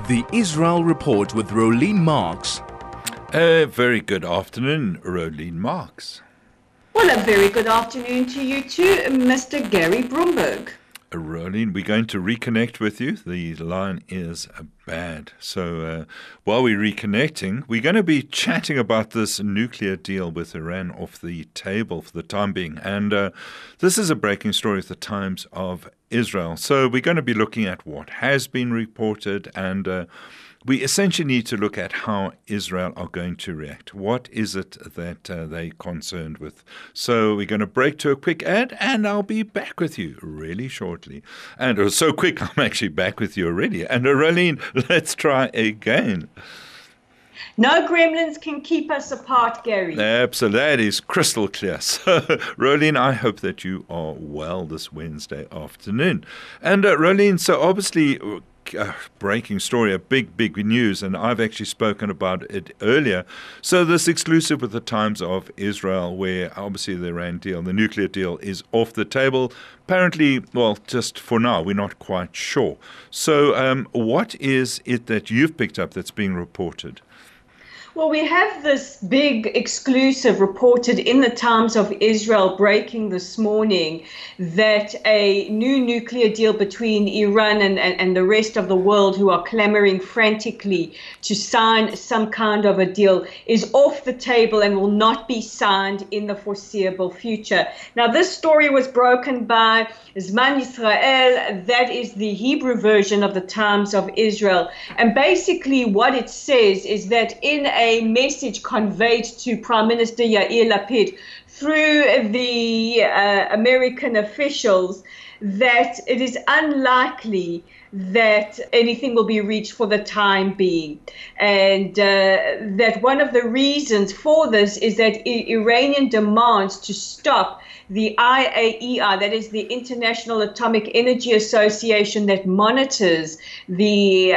The Israel Report with Rolene Marks. A very good afternoon, Rolene Marks. Well, a very good afternoon to you too, Mr. Gary Bromberg. Rolene, we're going to reconnect with you. The line is bad. So while we're reconnecting, we're going to be chatting about this nuclear deal with Iran off the table for the time being. And this is a breaking story of the Times of Israel. So we're going to be looking at what has been reported, and we essentially need to look at how Israel are going to react. What is it that they're concerned with? So we're going to break to a quick ad, and I'll be back with you really shortly. And it was so quick, I'm actually back with you already. And Rolene, let's try again. No gremlins can keep us apart, Gary. Absolutely, that is crystal clear. So, Rolene, I hope that you are well this Wednesday afternoon. And Rolene, so obviously, breaking story, a big news, and I've actually spoken about it earlier. So this exclusive with the Times of Israel, where obviously the Iran deal, the nuclear deal, is off the table. Apparently, well, just for now, we're not quite sure. So what is it that you've picked up that's being reported? Well, we have this big exclusive reported in the Times of Israel breaking this morning that a new nuclear deal between Iran and the rest of the world, who are clamoring frantically to sign some kind of a deal, is off the table and will not be signed in the foreseeable future. Now, this story was broken by Zman Yisrael, that is the Hebrew version of the Times of Israel. And basically what it says is that in a message conveyed to Prime Minister Yair Lapid through the American officials, that it is unlikely that anything will be reached for the time being. And that one of the reasons for this is that Iranian demands to stop the IAEA, that is the International Atomic Energy Association that monitors the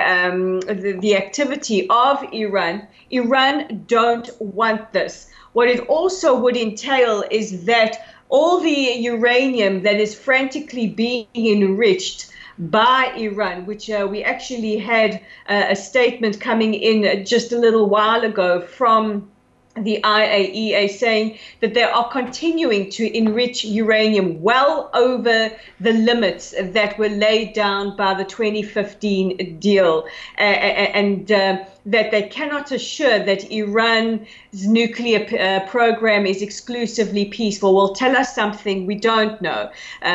activity of Iran. Iran don't want this. What it also would entail is that all the uranium that is frantically being enriched by Iran, which we actually had a statement coming in just a little while ago from the IAEA saying that they are continuing to enrich uranium well over the limits that were laid down by the 2015 deal, and that they cannot assure that Iran's nuclear program is exclusively peaceful. Well, tell us something we don't know.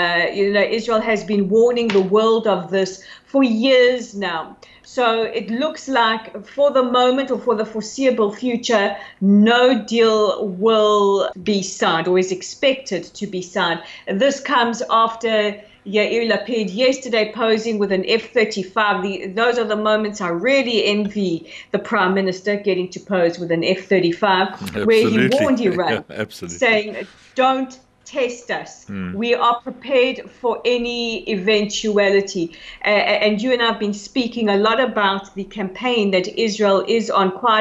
Israel has been warning the world of this for years now. So it looks like for the moment, or for the foreseeable future, no deal will be signed or is expected to be signed. This comes after Yair Lapid yesterday posing with an F-35. Those are the moments I really envy the Prime Minister, getting to pose with an F-35, where he warned Iran, saying, don't test us. We are prepared for any eventuality. And you and I have been speaking a lot about the campaign that Israel is on, quite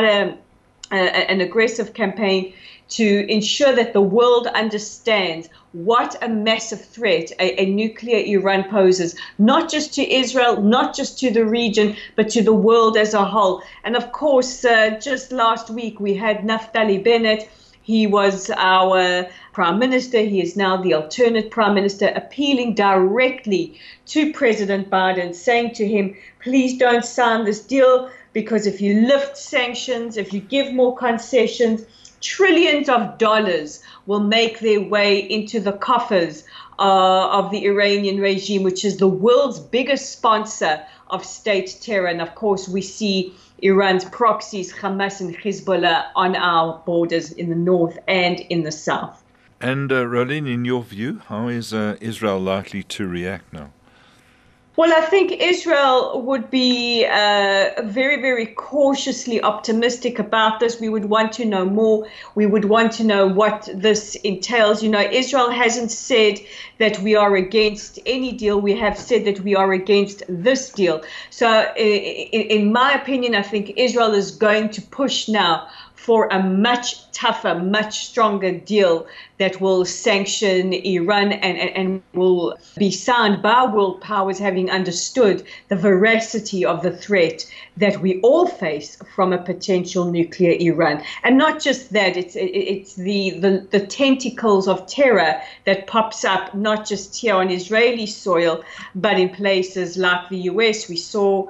an aggressive campaign to ensure that the world understands what a massive threat a nuclear Iran poses, not just to Israel, not just to the region, but to the world as a whole. And of course, just last week we had Naftali Bennett. He was our Prime Minister. He is now the alternate Prime Minister, appealing directly to President Biden, saying to him, please don't sign this deal, because if you lift sanctions, if you give more concessions, trillions of dollars will make their way into the coffers of the Iranian regime, which is the world's biggest sponsor of state terror. And of course, we see Iran's proxies, Hamas and Hezbollah, on our borders in the north and in the south. And Rolene, in your view, how is Israel likely to react now? Well, I think Israel would be very, very cautiously optimistic about this. We would want to know more. We would want to know what this entails. You know, Israel hasn't said that we are against any deal. We have said that we are against this deal. So in my opinion, I think Israel is going to push now for a much tougher, much stronger deal that will sanction Iran and will be signed by world powers having understood the veracity of the threat that we all face from a potential nuclear Iran. And not just that, it's the tentacles of terror that pops up not just here on Israeli soil, but in places like the US. We saw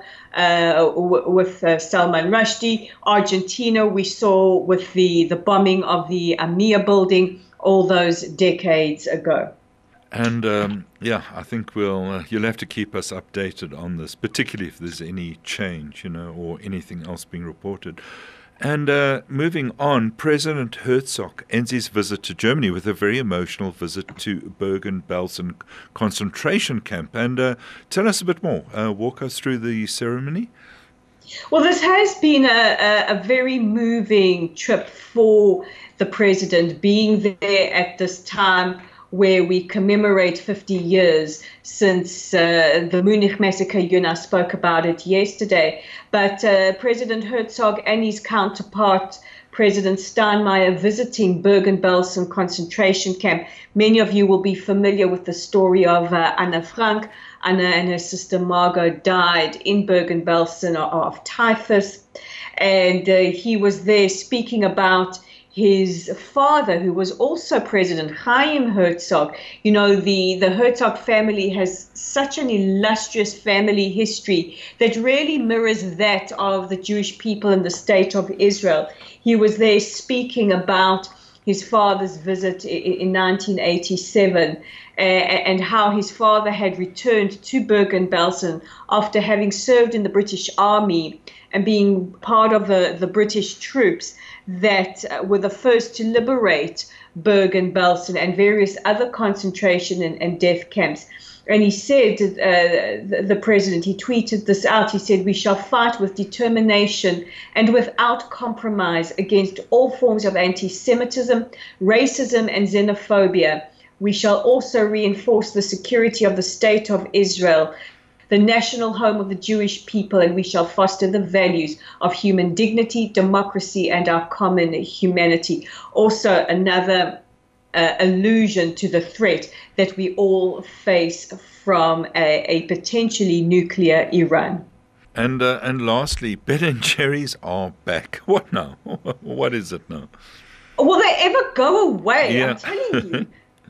with Salman Rushdie, Argentina, we saw with the bombing of the Amir building all those decades ago. And I think you'll have to keep us updated on this, particularly if there's any change, or anything else being reported. And moving on, President Herzog ends his visit to Germany with a very emotional visit to Bergen-Belsen concentration camp. And tell us a bit more. Walk us through the ceremony. Well, this has been a very moving trip for the president, being there at this time where we commemorate 50 years since the Munich massacre. You and I spoke about it yesterday. But President Herzog and his counterpart, President Steinmeier, visiting Bergen-Belsen concentration camp. Many of you will be familiar with the story of Anna Frank. Anna and her sister Margot died in Bergen-Belsen of typhus. And he was there speaking about his father, who was also president, Chaim Herzog. The Herzog family has such an illustrious family history that really mirrors that of the Jewish people in the state of Israel. He was there speaking about his father's visit in 1987 and how his father had returned to Bergen-Belsen after having served in the British Army and being part of the British troops that were the first to liberate Bergen-Belsen and various other concentration and death camps. And he said, the president, he tweeted this out, he said, "We shall fight with determination and without compromise against all forms of anti-Semitism, racism, and xenophobia. We shall also reinforce the security of the State of Israel, the national home of the Jewish people, and we shall foster the values of human dignity, democracy, and our common humanity." Also, another allusion to the threat that we all face from a potentially nuclear Iran. And lastly, Ben and Jerry's are back. What now? What is it now? Will they ever go away? Yeah. I'm telling you.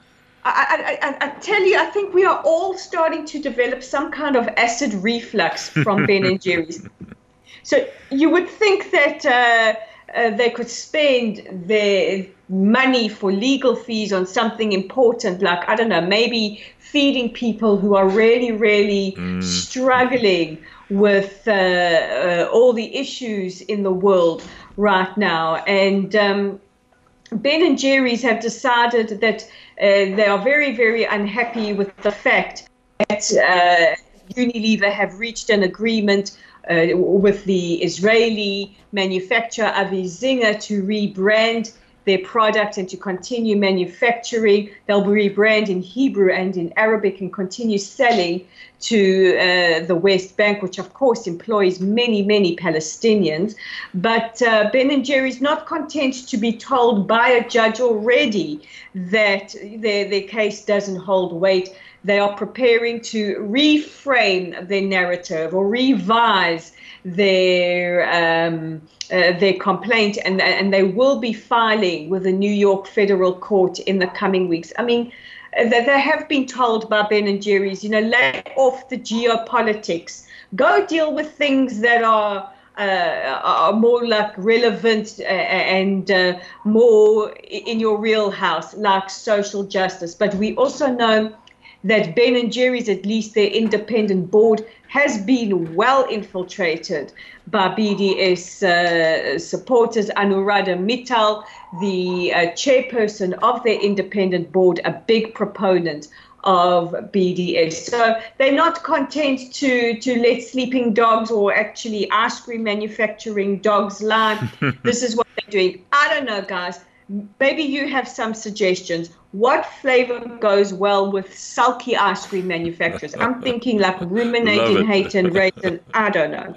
I tell you, I think we are all starting to develop some kind of acid reflux from Ben and Jerry's. So you would think that they could spend their money for legal fees on something important, like, I don't know, maybe feeding people who are really, really struggling with all the issues in the world right now. And Ben and Jerry's have decided that they are very, very unhappy with the fact that Unilever have reached an agreement with the Israeli manufacturer Avizinga to rebrand their product and to continue manufacturing. They'll rebrand in Hebrew and in Arabic and continue selling to the West Bank, which of course employs many, many Palestinians. But Ben & Jerry's not content to be told by a judge already that their case doesn't hold weight. They are preparing to reframe their narrative or revise their complaint, and they will be filing with the New York Federal Court in the coming weeks. I mean, they have been told by Ben & Jerry's, lay off the geopolitics, go deal with things that are more like relevant and more in your real house, like social justice. But we also know that Ben & Jerry's, at least their independent board, has been well infiltrated by BDS supporters. Anuradha Mittal, the chairperson of their independent board, a big proponent of BDS. So they're not content to let sleeping dogs or actually ice cream manufacturing dogs lie. This is what they're doing. I don't know, guys. Maybe you have some suggestions. what flavor goes well with sulky ice cream manufacturers? I'm thinking like ruminating hate and raisin. I don't know.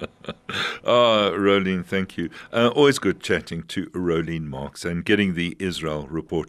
Rolene, thank you. Always good chatting to Rolene Marks and getting the Israel report.